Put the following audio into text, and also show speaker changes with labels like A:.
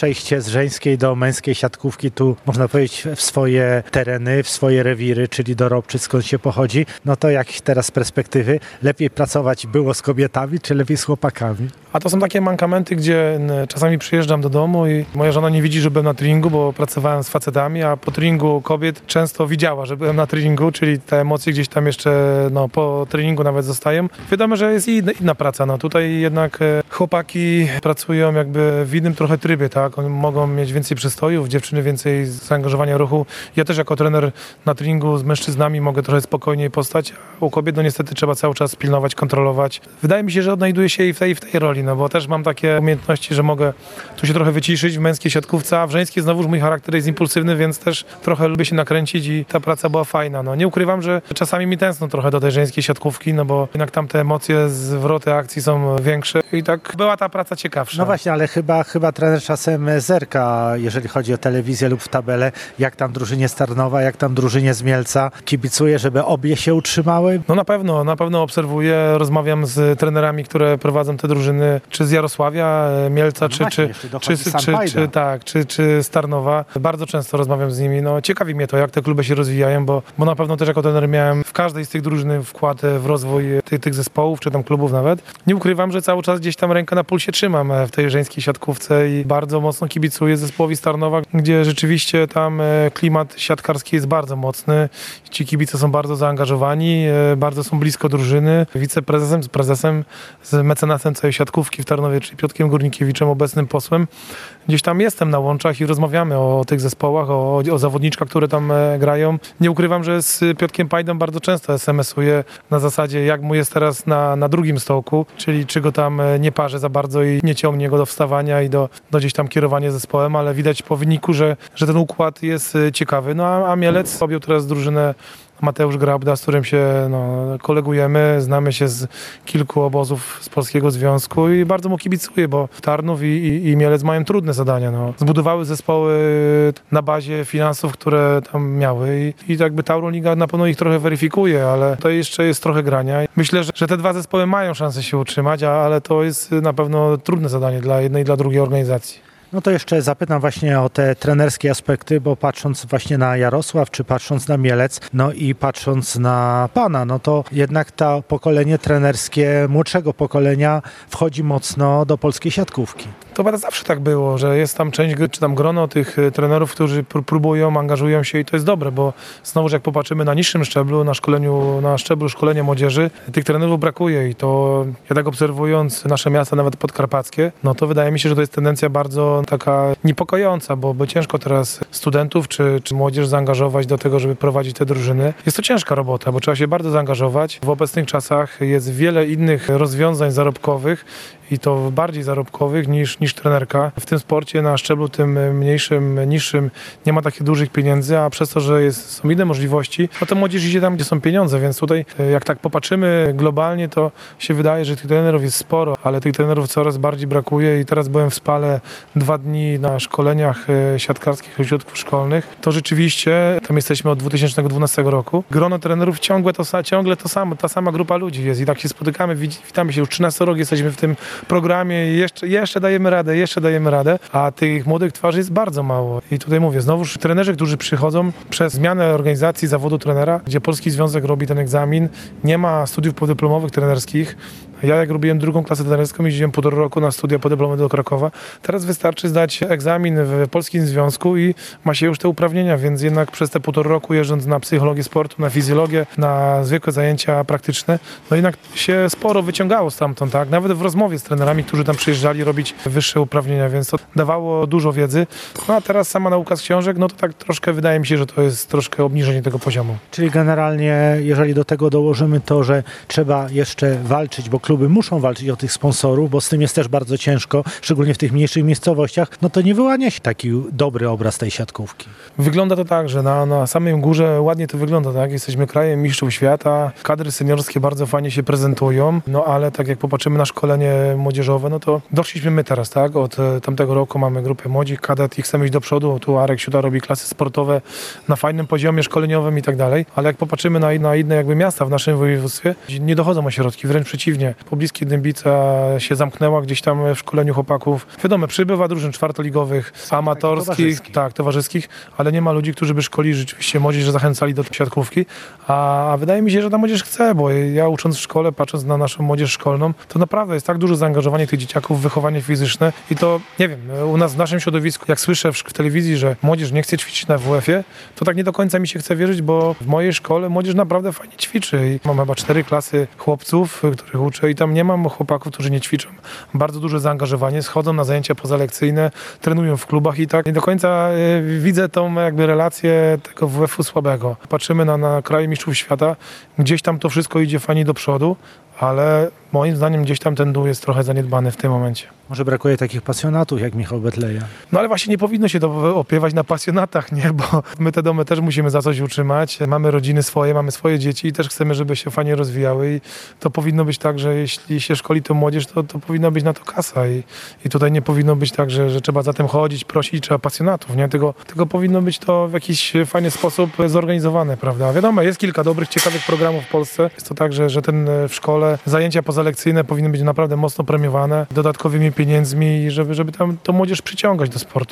A: przejście z żeńskiej do męskiej siatkówki tu, można powiedzieć, w swoje tereny, w swoje rewiry, czyli do Ropczyc, skąd się pochodzi. No to jak teraz z perspektywy, lepiej pracować było z kobietami, czy lepiej z chłopakami?
B: A to są takie mankamenty, gdzie czasami przyjeżdżam do domu i moja żona nie widzi, że byłem na treningu, bo pracowałem z facetami, a po treningu kobiet często widziała, że byłem na treningu, czyli te emocje gdzieś tam jeszcze po treningu nawet zostają. Wiadomo, że jest inna praca. Tutaj jednak chłopaki pracują jakby w innym trochę trybie, tak? Oni mogą mieć więcej przystojów, dziewczyny więcej zaangażowania ruchu. Ja też jako trener na treningu z mężczyznami mogę trochę spokojniej postać, a u kobiet niestety trzeba cały czas pilnować, kontrolować. Wydaje mi się, że odnajduję się i w tej roli, bo też mam takie umiejętności, że mogę tu się trochę wyciszyć w męskiej siatkówce, a w żeńskiej znowuż mój charakter jest impulsywny, więc też trochę lubię się nakręcić i ta praca była fajna. Nie ukrywam, że czasami mi tęskno trochę do tej żeńskiej siatkówki, bo jednak tam te emocje, zwroty akcji są większe i tak była ta praca ciekawsza.
A: No właśnie, ale chyba trener czasem zerka, jeżeli chodzi o telewizję lub w tabelę, jak tam drużynie z Tarnowa, jak tam drużynie z Mielca kibicuje, żeby obie się utrzymały?
B: No na pewno obserwuję, rozmawiam z trenerami, które prowadzą te drużyny, czy z Jarosławia, Mielca, czy z Tarnowa. Bardzo często rozmawiam z nimi. Ciekawi mnie to, jak te kluby się rozwijają, bo na pewno też jako trener miałem w każdej z tych drużyn wkład w rozwój tych zespołów, czy tam klubów nawet. Nie ukrywam, że cały czas gdzieś tam rękę na pulsie trzymam w tej żeńskiej siatkówce i bardzo mocno kibicuję zespołowi z Tarnowa, gdzie rzeczywiście tam klimat siatkarski jest bardzo mocny. Ci kibice są bardzo zaangażowani, bardzo są blisko drużyny. Wiceprezesem, z prezesem, z mecenasem całej siatkówki w Tarnowie, czyli Piotrkiem Górnikiewiczem, obecnym posłem. Gdzieś tam jestem na łączach i rozmawiamy o tych zespołach, o zawodniczkach, które tam grają. Nie ukrywam, że z Piotrkiem Pajdą bardzo często SMS-uję na zasadzie, jak mu jest teraz na drugim stołku, czyli czy go tam nie parzy za bardzo i nie ciągnie go do wstawania i do gdzieś tam kierowania zespołem, ale widać po wyniku, że ten układ jest ciekawy. A Mielec objął teraz drużynę Mateusz Grabda, z którym się kolegujemy, znamy się z kilku obozów z Polskiego Związku i bardzo mu kibicuję, bo Tarnów i Mielec mają trudne zadania. Zbudowały zespoły na bazie finansów, które tam miały i jakby ta Euroliga na pewno ich trochę weryfikuje, ale to jeszcze jest trochę grania. Myślę, że te dwa zespoły mają szansę się utrzymać, ale to jest na pewno trudne zadanie dla jednej i dla drugiej organizacji.
A: No to jeszcze zapytam właśnie o te trenerskie aspekty, bo patrząc właśnie na Jarosław, czy patrząc na Mielec, i patrząc na pana, to jednak to pokolenie trenerskie młodszego pokolenia wchodzi mocno do polskiej siatkówki.
B: To chyba zawsze tak było, że jest tam część, czy tam grono tych trenerów, którzy próbują, angażują się i to jest dobre, bo znowu, jak popatrzymy na niższym szczeblu, na szczeblu szkolenia młodzieży, tych trenerów brakuje i to ja tak obserwując nasze miasta, nawet podkarpackie, to wydaje mi się, że to jest tendencja bardzo taka niepokojąca, bo ciężko teraz studentów czy młodzież zaangażować do tego, żeby prowadzić te drużyny. Jest to ciężka robota, bo trzeba się bardzo zaangażować. W obecnych czasach jest wiele innych rozwiązań zarobkowych i to bardziej zarobkowych niż trenerka. W tym sporcie na szczeblu tym mniejszym, niższym nie ma takich dużych pieniędzy, a przez to, że są inne możliwości, to młodzież idzie tam, gdzie są pieniądze, więc tutaj jak tak popatrzymy globalnie, to się wydaje, że tych trenerów jest sporo, ale tych trenerów coraz bardziej brakuje i teraz byłem w Spale 2 dni na szkoleniach siatkarskich ośrodków szkolnych. To rzeczywiście, tam jesteśmy od 2012 roku. Grono trenerów ciągle to samo, ta sama grupa ludzi jest i tak się spotykamy, witamy się, już 13 rok jesteśmy w tym programie i jeszcze dajemy radę, a tych młodych twarzy jest bardzo mało. I tutaj mówię, znowuż trenerzy, którzy przychodzą przez zmianę organizacji zawodu trenera, gdzie Polski Związek robi ten egzamin, nie ma studiów podyplomowych trenerskich. Ja jak robiłem drugą klasę trenerską, jeździłem 1,5 roku na studia podyplomowe do Krakowa. Teraz wystarczy zdać egzamin w Polskim Związku i ma się już te uprawnienia, więc jednak przez te 1,5 roku jeżdżąc na psychologię sportu, na fizjologię, na zwykłe zajęcia praktyczne, jednak się sporo wyciągało stamtąd, tak? Nawet w rozmowie z trenerami, którzy tam przyjeżdżali robić wyższe uprawnienia, więc to dawało dużo wiedzy. A teraz sama nauka z książek, to tak troszkę wydaje mi się, że to jest troszkę obniżenie tego poziomu.
A: Czyli generalnie, jeżeli do tego dołożymy to, że trzeba jeszcze walczyć, bo kluby muszą walczyć o tych sponsorów, bo z tym jest też bardzo ciężko, szczególnie w tych mniejszych miejscowościach, to nie wyłania się taki dobry obraz tej siatkówki.
B: Wygląda to tak, że na samej górze ładnie to wygląda, tak? Jesteśmy krajem mistrzów świata, kadry seniorskie bardzo fajnie się prezentują, ale tak jak popatrzymy na szkolenie młodzieżowe, to doszliśmy my teraz, tak? Od tamtego roku mamy grupę młodzi, kadet i chcemy iść do przodu, tu Arek Siuta robi klasy sportowe na fajnym poziomie szkoleniowym i tak dalej, ale jak popatrzymy na inne jakby miasta w naszym województwie, nie dochodzą ośrodki, wręcz przeciwnie. Pobliskiej Dębica się zamknęła gdzieś tam w szkoleniu chłopaków. Wiadomo, przybywa drużyn czwartoligowych, amatorskich, towarzyskich, ale nie ma ludzi, którzy by szkolili rzeczywiście młodzież, że zachęcali do siatkówki. A wydaje mi się, że ta młodzież chce, bo ja ucząc w szkole, patrząc na naszą młodzież szkolną, to naprawdę jest tak duże zaangażowanie tych dzieciaków w wychowanie fizyczne i to, nie wiem, u nas w naszym środowisku, jak słyszę w telewizji, że młodzież nie chce ćwiczyć na WF-ie, to tak nie do końca mi się chce wierzyć, bo w mojej szkole młodzież naprawdę fajnie ćwiczy i mam chyba 4 klasy chłopców, których uczę i tam nie mam chłopaków, którzy nie ćwiczą. Bardzo duże zaangażowanie, schodzą na zajęcia pozalekcyjne, trenują w klubach i tak nie do końca widzę tą jakby relację tego WF-u słabego. Patrzymy na kraje mistrzów świata, gdzieś tam to wszystko idzie fajnie do przodu, ale moim zdaniem gdzieś tam ten dół jest trochę zaniedbany w tym momencie.
A: Może brakuje takich pasjonatów jak Michał Betleja.
B: No ale właśnie nie powinno się to opiewać na pasjonatach, nie? Bo my te domy też musimy za coś utrzymać. Mamy rodziny swoje, mamy swoje dzieci i też chcemy, żeby się fajnie rozwijały i to powinno być tak, że jeśli się szkoli tą młodzież, to powinna być na to kasa i tutaj nie powinno być tak, że trzeba za tym chodzić, prosić, trzeba pasjonatów, nie? Tylko powinno być to w jakiś fajny sposób zorganizowane, prawda? Wiadomo, jest kilka dobrych, ciekawych programów w Polsce. Jest to tak, że ten w szkole zajęcia pozalekcyjne powinny być naprawdę mocno premiowane dodatkowymi pieniędzmi, żeby tam tą młodzież przyciągać do sportu.